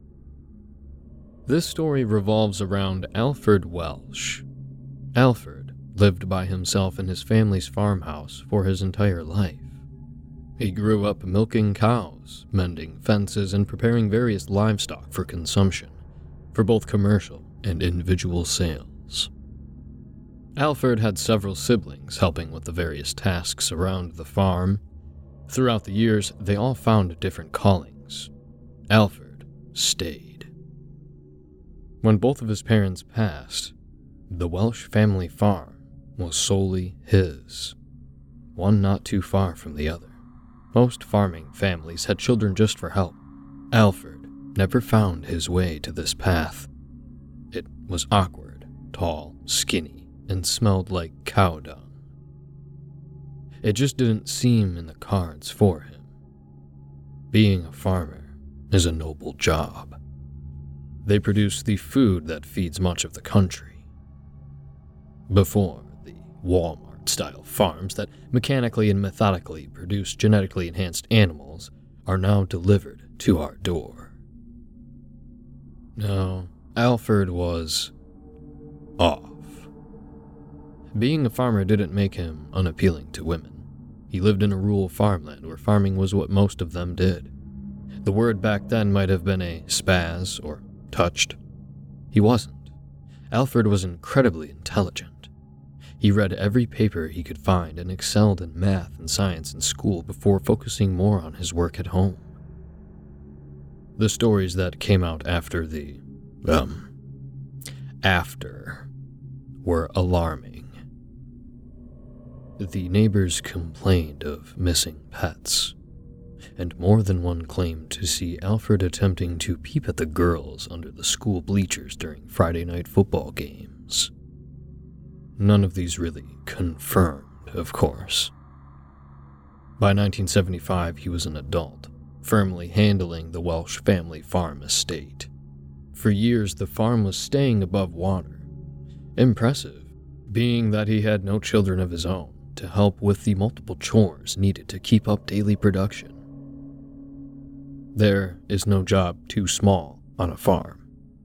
This story revolves around Alfred Welsh. Alfred lived by himself in his family's farmhouse for his entire life. He grew up milking cows, mending fences, and preparing various livestock for consumption, for both commercial and individual sales. Alfred had several siblings helping with the various tasks around the farm. Throughout the years, they all found different callings. Alfred stayed. When both of his parents passed, the Welsh family farm was solely his, one not too far from the other. Most farming families had children just for help. Alfred never found his way to this path. It was awkward, tall, skinny, and smelled like cow dung. It just didn't seem in the cards for him. Being a farmer is a noble job. They produce the food that feeds much of the country. Before the Walmart-style farms that mechanically and methodically produce genetically enhanced animals are now delivered to our door. Now, Alfred was off. Being a farmer didn't make him unappealing to women. He lived in a rural farmland where farming was what most of them did. The word back then might have been a spaz or touched. He wasn't. Alfred was incredibly intelligent. He read every paper he could find and excelled in math and science in school before focusing more on his work at home. The stories that came out after the, um, after were alarming. The neighbors complained of missing pets, and more than one claimed to see Alfred attempting to peep at the girls under the school bleachers during Friday night football games. None of these really confirmed, of course. By nineteen seventy-five, he was an adult, firmly handling the Welsh family farm estate. For years, the farm was staying above water. Impressive, being that he had no children of his own to help with the multiple chores needed to keep up daily production. There is no job too small on a farm.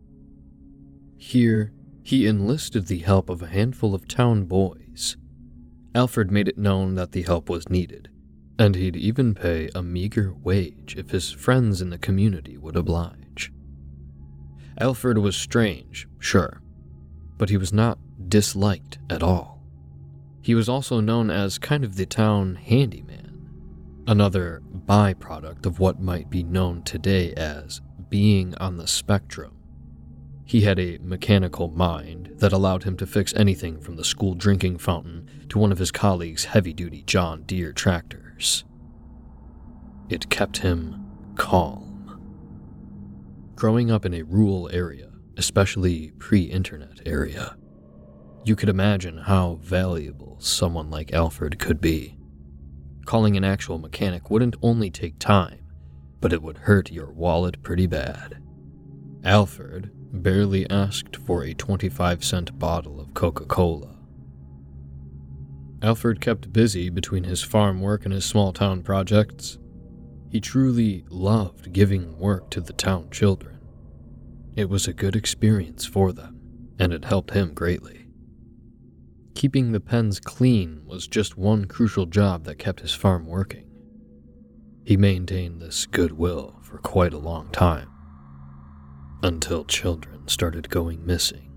Here, he enlisted the help of a handful of town boys. Alfred made it known that the help was needed, and he'd even pay a meager wage if his friends in the community would oblige. Alfred was strange, sure, but he was not disliked at all. He was also known as kind of the town handyman, another byproduct of what might be known today as being on the spectrum. He had a mechanical mind that allowed him to fix anything from the school drinking fountain to one of his colleagues' heavy-duty John Deere tractors. It kept him calm. Growing up in a rural area, especially pre-internet area, you could imagine how valuable someone like Alfred could be. Calling an actual mechanic wouldn't only take time, but it would hurt your wallet pretty bad. Alfred barely asked for a twenty-five cent bottle of Coca-Cola. Alfred kept busy between his farm work and his small-town projects. He truly loved giving work to the town children. It was a good experience for them, and it helped him greatly. Keeping the pens clean was just one crucial job that kept his farm working. He maintained this goodwill for quite a long time, until children started going missing.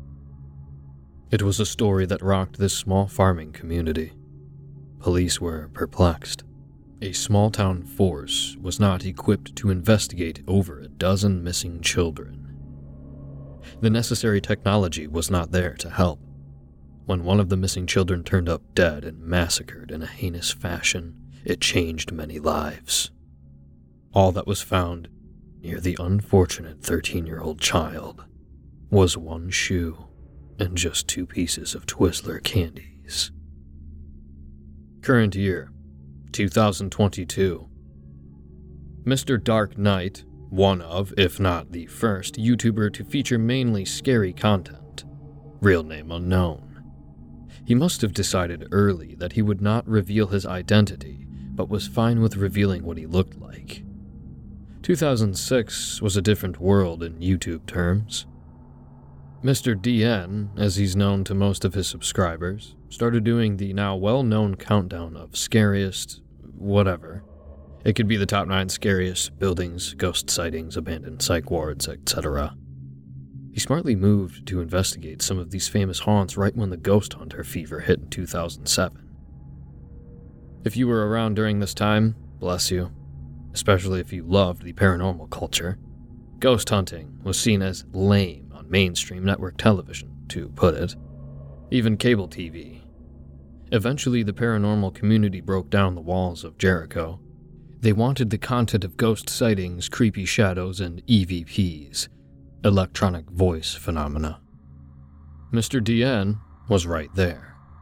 It was a story that rocked this small farming community. Police were perplexed. A small-town force was not equipped to investigate over a dozen missing children. The necessary technology was not there to help. When one of the missing children turned up dead and massacred in a heinous fashion, it changed many lives. All that was found near the unfortunate thirteen-year-old child was one shoe and just two pieces of Twizzler candies. Current year, two thousand twenty-two. Mister Dark Knight, one of, if not the first, YouTuber to feature mainly scary content. Real name unknown. He must have decided early that he would not reveal his identity, but was fine with revealing what he looked like. two thousand six was a different world in YouTube terms. Mister D N, as he's known to most of his subscribers, started doing the now well-known countdown of scariest whatever. It could be the top nine scariest buildings, ghost sightings, abandoned psych wards, et cetera. He smartly moved to investigate some of these famous haunts right when the ghost hunter fever hit in two thousand seven. If you were around during this time, bless you, especially if you loved the paranormal culture. Ghost hunting was seen as lame on mainstream network television, to put it. Even cable T V. Eventually, the paranormal community broke down the walls of Jericho. They wanted the content of ghost sightings, creepy shadows, and E V Ps. Electronic voice phenomena. Mister D N was right there.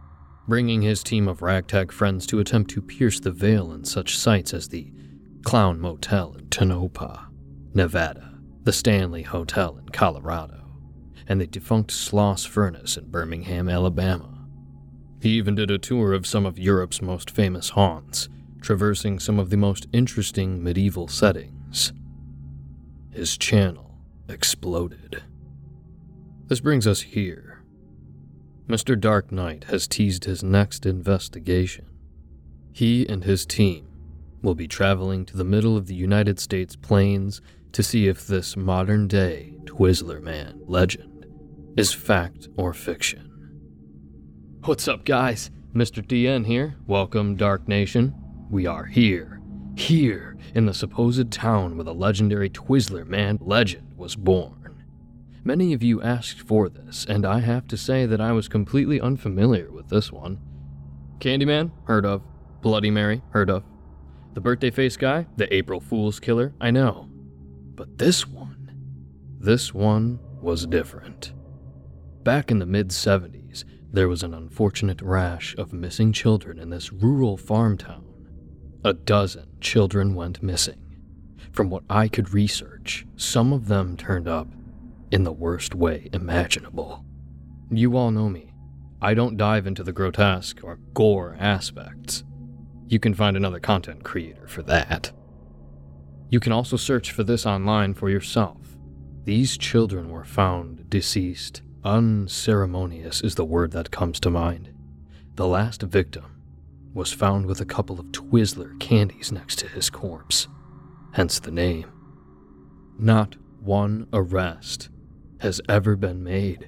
bringing his team of ragtag friends to attempt to pierce the veil in such sites as the Clown Motel in Tonopah, Nevada, the Stanley Hotel in Colorado, and the defunct Sloss Furnace in Birmingham, Alabama. He even did a tour of some of Europe's most famous haunts, traversing some of the most interesting medieval settings. His channel exploded. This brings us here. Mister Dark Knight has teased his next investigation. He and his team will be traveling to the middle of the United States plains to see if this modern-day Twizzler Man legend is fact or fiction. What's up, guys? Mister D N here. Welcome, Dark Nation. We are here, here in the supposed town where the legendary Twizzler Man legend was born. Many of you asked for this, and I have to say that I was completely unfamiliar with this one. Candyman? Heard of. Bloody Mary? Heard of. The birthday face guy? The April Fool's killer? I know. But this one, this one was different. Back in the mid-seventies, there was an unfortunate rash of missing children in this rural farm town. A dozen children went missing. From what I could research, some of them turned up in the worst way imaginable. You all know me. I don't dive into the grotesque or gore aspects. You can find another content creator for that. You can also search for this online for yourself. These children were found deceased. Unceremonious is the word that comes to mind. The last victim was found with a couple of Twizzler candies next to his corpse, hence the name. Not one arrest has ever been made.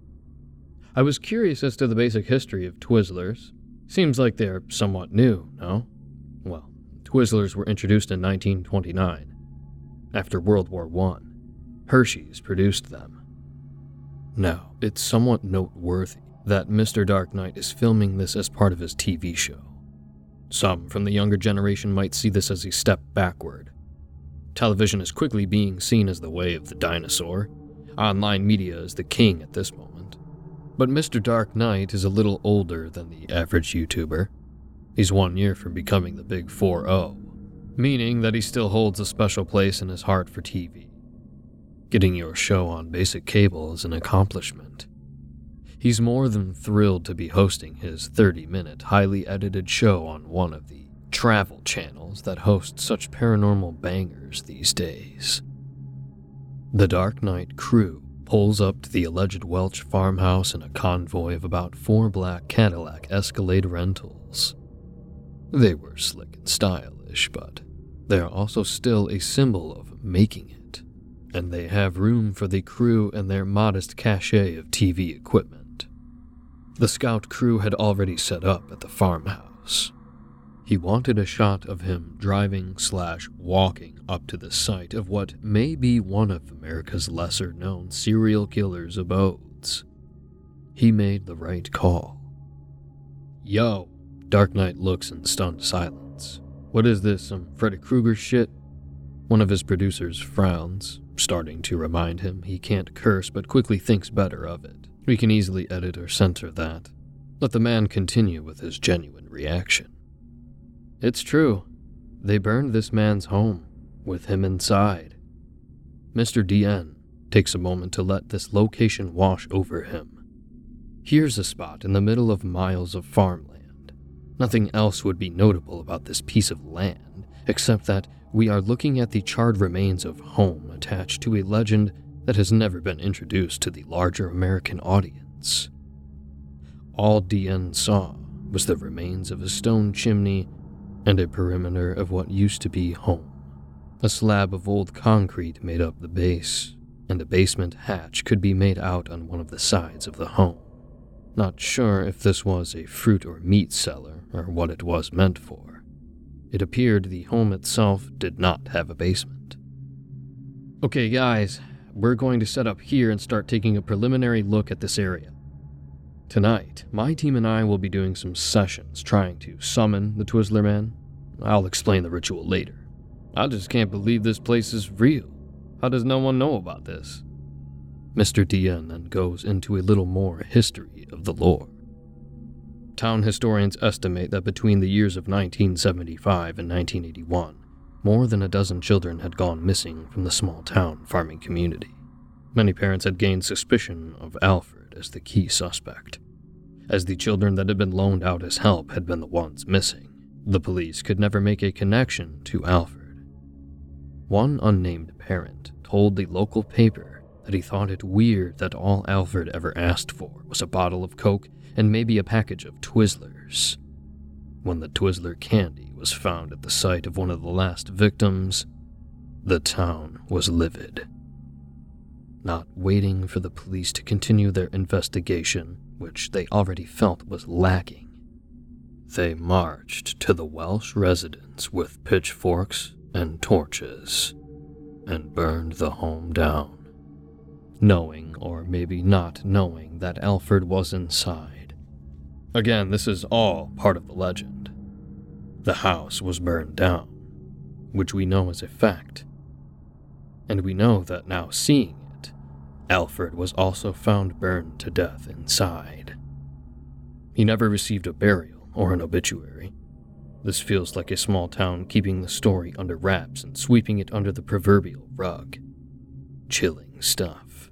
I was curious as to the basic history of Twizzlers. Seems like they're somewhat new, no? Well, Twizzlers were introduced in nineteen twenty-nine. After World War One, Hershey's produced them. Now, it's somewhat noteworthy that Mister Dark Knight is filming this as part of his T V show. Some from the younger generation might see this as a step backward. Television is quickly being seen as the way of the dinosaur. Online media is the king at this moment. But Mister Dark Knight is a little older than the average YouTuber. He's one year from becoming the big four oh, meaning that he still holds a special place in his heart for T V. Getting your show on basic cable is an accomplishment. He's more than thrilled to be hosting his thirty-minute, highly edited show on one of the travel channels that host such paranormal bangers these days. The Dark Knight crew pulls up to the alleged Welch farmhouse in a convoy of about four black Cadillac Escalade rentals. They were slick and stylish, but they are also still a symbol of making it, and they have room for the crew and their modest cachet of T V equipment. The scout crew had already set up at the farmhouse. He wanted a shot of him driving slash walking up to the site of what may be one of America's lesser-known serial killers' abodes. He made the right call. Yo, Dark Knight looks in stunned silence. What is this, some Freddy Krueger shit? One of his producers frowns, starting to remind him he can't curse but quickly thinks better of it. We can easily edit or censor that. Let the man continue with his genuine reaction. It's true. They burned this man's home, with him inside. Mister D N takes a moment to let this location wash over him. Here's a spot in the middle of miles of farmland. Nothing else would be notable about this piece of land, except that we are looking at the charred remains of home attached to a legend that has never been introduced to the larger American audience. All D N saw was the remains of a stone chimney and a perimeter of what used to be home. A slab of old concrete made up the base, and a basement hatch could be made out on one of the sides of the home. Not sure if this was a fruit or meat cellar or what it was meant for. It appeared the home itself did not have a basement. Okay guys, we're going to set up here and start taking a preliminary look at this area. Tonight, my team and I will be doing some sessions trying to summon the Twizzler Man. I'll explain the ritual later. I just can't believe this place is real. How does no one know about this? Mister D N then goes into a little more history of the lore. Town historians estimate that between the years of nineteen seventy-five and nineteen eighty-one, more than a dozen children had gone missing from the small town farming community. Many parents had gained suspicion of Alfred as the key suspect. As the children that had been loaned out as help had been the ones missing, the police could never make a connection to Alfred. One unnamed parent told the local paper that he thought it weird that all Alfred ever asked for was a bottle of Coke and maybe a package of Twizzlers. When the Twizzler candy was found at the site of one of the last victims, the town was livid. Not waiting for the police to continue their investigation, which they already felt was lacking, they marched to the Welsh residence with pitchforks and torches and burned the home down, knowing or maybe not knowing that Alfred was inside. Again, this is all part of the legend. The house was burned down, which we know is a fact. And we know that now seeing it, Alfred was also found burned to death inside. He never received a burial or an obituary. This feels like a small town keeping the story under wraps and sweeping it under the proverbial rug. Chilling stuff.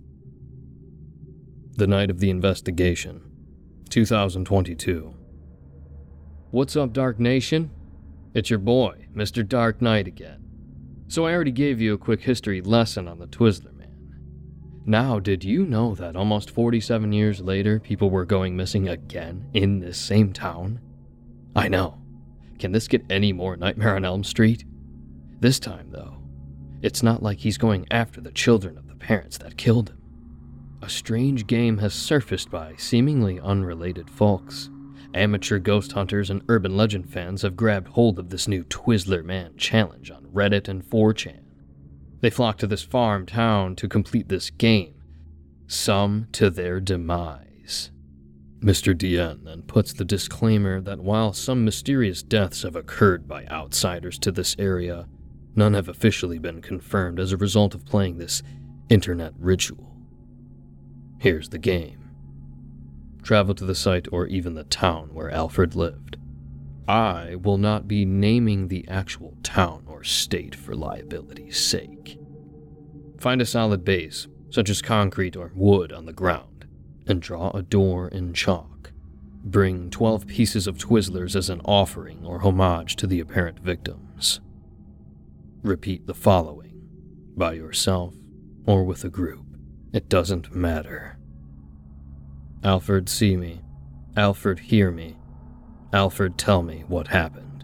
The night of the investigation, two thousand twenty-two. What's up, Dark Nation? It's your boy, Mister Dark Knight again. So I already gave you a quick history lesson on the Twizzler Man. Now, did you know that almost forty-seven years later, people were going missing again in this same town? I know. Can this get any more Nightmare on Elm Street? This time, though, it's not like he's going after the children of the parents that killed him. A strange game has surfaced by seemingly unrelated folks. Amateur ghost hunters and urban legend fans have grabbed hold of this new Twizzler Man challenge on Reddit and four chan. They flock to this farm town to complete this game, some to their demise. Mister D N then puts the disclaimer that while some mysterious deaths have occurred by outsiders to this area, none have officially been confirmed as a result of playing this internet ritual. Here's the game. Travel to the site or even the town where Alfred lived. I will not be naming the actual town or state for liability's sake. Find a solid base, such as concrete or wood, on the ground, and draw a door in chalk. Bring twelve pieces of Twizzlers as an offering or homage to the apparent victims. Repeat the following, by yourself or with a group. It doesn't matter. Alfred, see me. Alfred, hear me. Alfred, tell me what happened.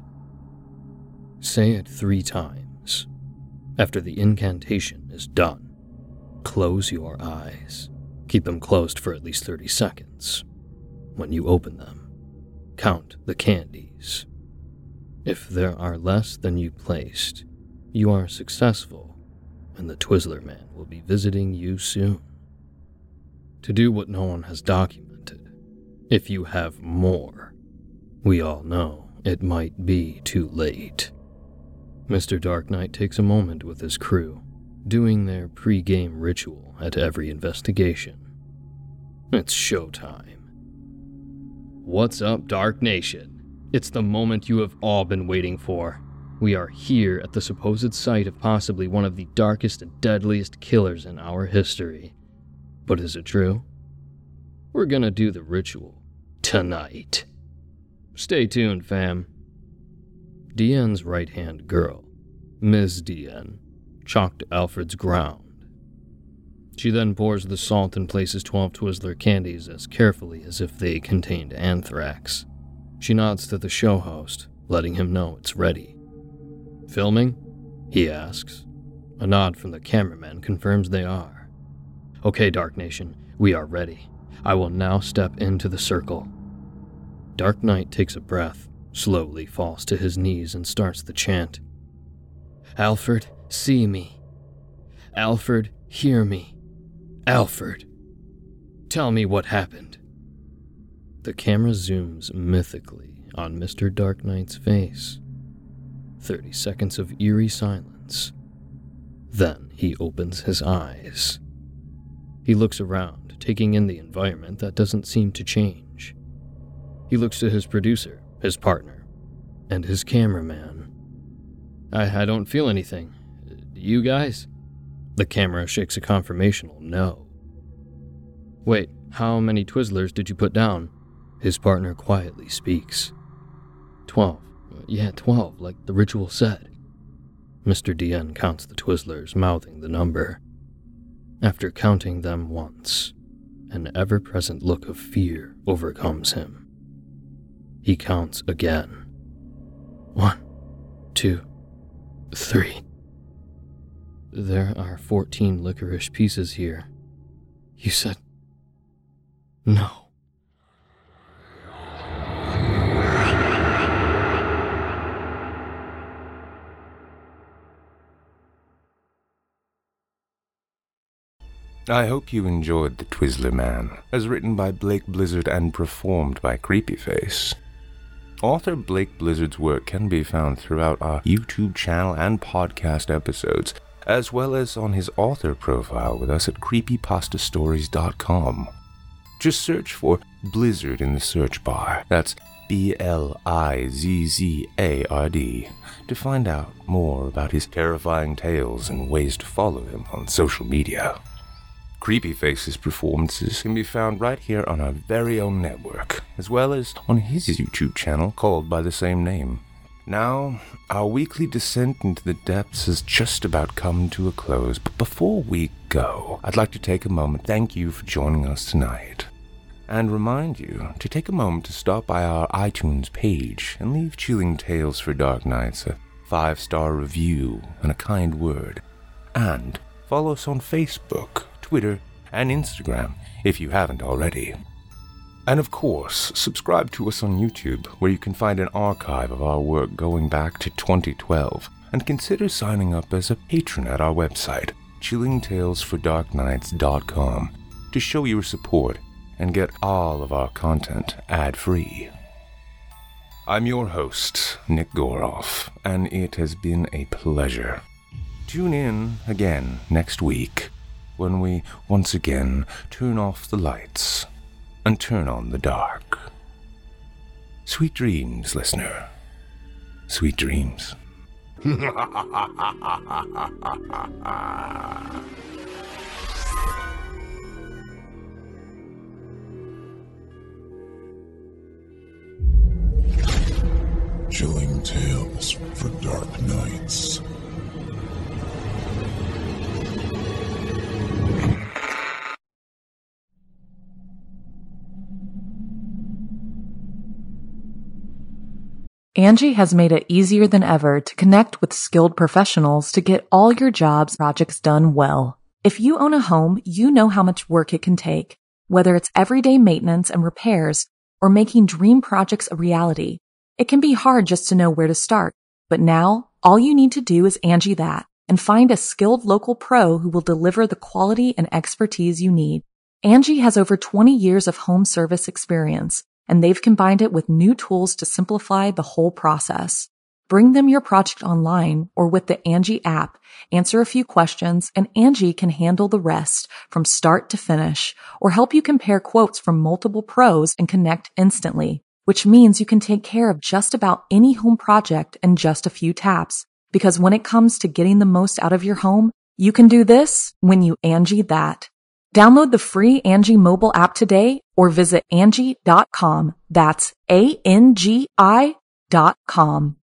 Say it three times. After the incantation is done, close your eyes. Keep them closed for at least thirty seconds. When you open them, count the candies. If there are less than you placed, you are successful, and the Twizzler Man will be visiting you soon. To do what no one has documented, if you have more, we all know it might be too late. Mister Dark Knight takes a moment with his crew, doing their pre-game ritual at every investigation. It's showtime. What's up, Dark Nation? It's the moment you have all been waiting for. We are here at the supposed site of possibly one of the darkest and deadliest killers in our history. But is it true? We're gonna do the ritual tonight. Stay tuned, fam. D N's right-hand girl, Miz D N, chalked Alfred's ground. She then pours the salt and places twelve Twizzler candies as carefully as if they contained anthrax. She nods to the show host, letting him know it's ready. Filming? He asks. A nod from the cameraman confirms they are. Okay, Dark Nation, we are ready. I will now step into the circle. Dark Knight takes a breath, slowly falls to his knees and starts the chant. Alfred, see me. Alfred, hear me. Alfred, tell me what happened. The camera zooms mythically on Mister Dark Knight's face. Thirty seconds of eerie silence. Then he opens his eyes. He looks around, taking in the environment that doesn't seem to change. He looks to his producer, his partner, and his cameraman. I, I don't feel anything. Do you guys? The camera shakes a confirmational no. Wait, how many Twizzlers did you put down? His partner quietly speaks. Twelve. Yeah, twelve, like the ritual said. Mister Dien counts the Twizzlers, mouthing the number. After counting them once, an ever-present look of fear overcomes him. He counts again. One, two, three. There are fourteen licorice pieces here. You said no. I hope you enjoyed The Twizzler Man, as written by Blake Blizzard and performed by Creepyface. Author Blake Blizzard's work can be found throughout our YouTube channel and podcast episodes, as well as on his author profile with us at creepypasta stories dot com. Just search for Blizzard in the search bar, that's B L I Z Z A R D, to find out more about his terrifying tales and ways to follow him on social media. Creepyface's performances can be found right here on our very own network, as well as on his YouTube channel called by the same name. Now, our weekly descent into the depths has just about come to a close, but before we go, I'd like to take a moment to thank you for joining us tonight, and remind you to take a moment to stop by our iTunes page and leave Chilling Tales for Dark Nights a five-star review and a kind word, and follow us on Facebook, Twitter, and Instagram if you haven't already. And of course, subscribe to us on YouTube, where you can find an archive of our work going back to twenty twelve, and consider signing up as a patron at our website, chilling tales for dark nights dot com, to show your support and get all of our content ad-free. I'm your host, Nick Goroff, and it has been a pleasure. Tune in again next week, when we once again turn off the lights and turn on the dark. Sweet dreams, listener. Sweet dreams. Chilling Tales for Dark Nights. Angie has made it easier than ever to connect with skilled professionals to get all your jobs projects done well. If you own a home, you know how much work it can take, whether it's everyday maintenance and repairs or making dream projects a reality. It can be hard just to know where to start, but now all you need to do is Angie that and find a skilled local pro who will deliver the quality and expertise you need. Angie has over twenty years of home service experience, and they've combined it with new tools to simplify the whole process. Bring them your project online or with the Angie app, answer a few questions, and Angie can handle the rest from start to finish, or help you compare quotes from multiple pros and connect instantly, which means you can take care of just about any home project in just a few taps. Because when it comes to getting the most out of your home, you can do this when you Angie that. Download the free Angie mobile app today or visit Angie dot com. That's A N G I dot com.